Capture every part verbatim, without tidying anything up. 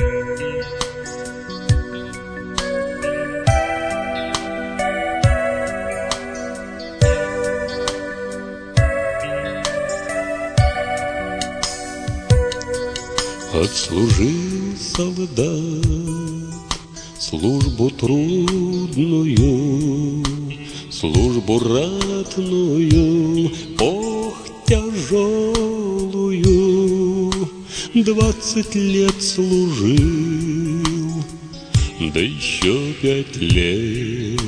Отслужил солдат службу трудную, службу ратную, ох, тяжелую. Двадцать лет служил, да еще пять лет.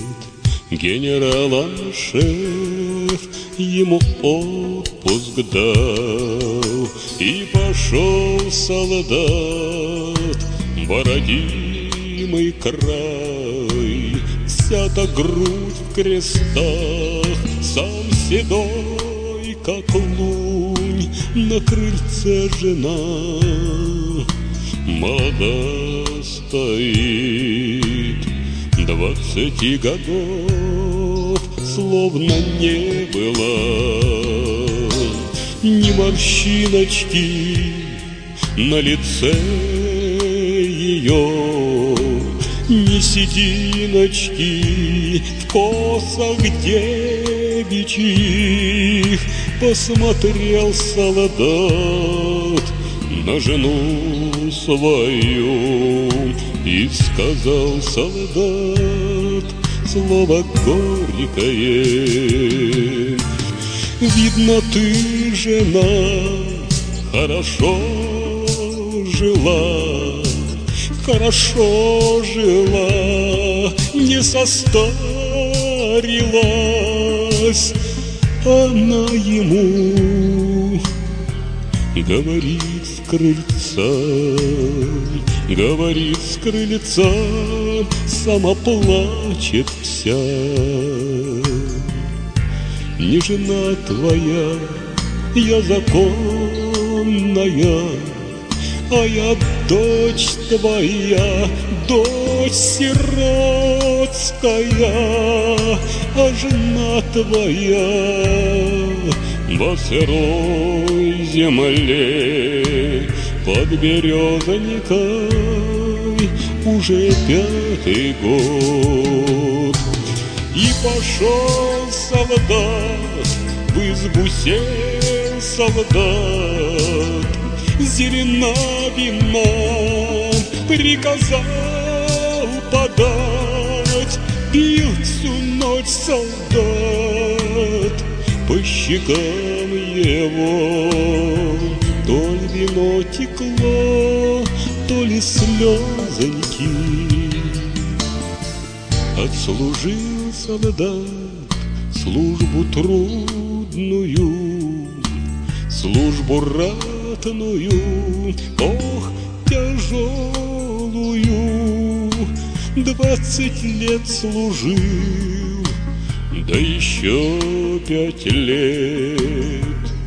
Генерал-аншеф ему отпуск дал, и пошел солдат в родимый край. Вся-то грудь в крестах, сам седой, как лунь, на крыльце жена молода стоит. Двадцати годов словно не было, ни морщиночки на лице ее, ни сединочки в косах девичьих. Посмотрел солдат на жену свою и сказал солдат слово горькое: видно, ты, жена, хорошо жила, хорошо жила, не состарилась. Она ему говорит с крыльца, говорит с крыльца, сама плачет вся. Не жена твоя, я законная, а я дочь твоя, дочь сиротская, а жена твоя во сырой земле под березоникой уже пятый год. И пошел солдат, в избу сел солдат, зелена вина приказал подать. Пил всю ночь солдат, по щекам его то ли вино текло, то ли слезоньки. Отслужил солдат службу трудную, службу ратную, ох, тяжелую. Двадцать лет служил, да еще пять лет.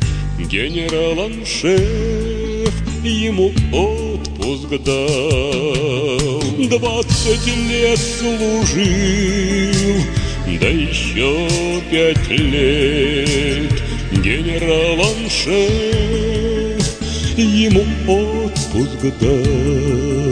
Генерал-аншеф ему отпуск дал. Двадцать лет служил, да еще пять лет. Генерал-аншеф ему отпуск дал.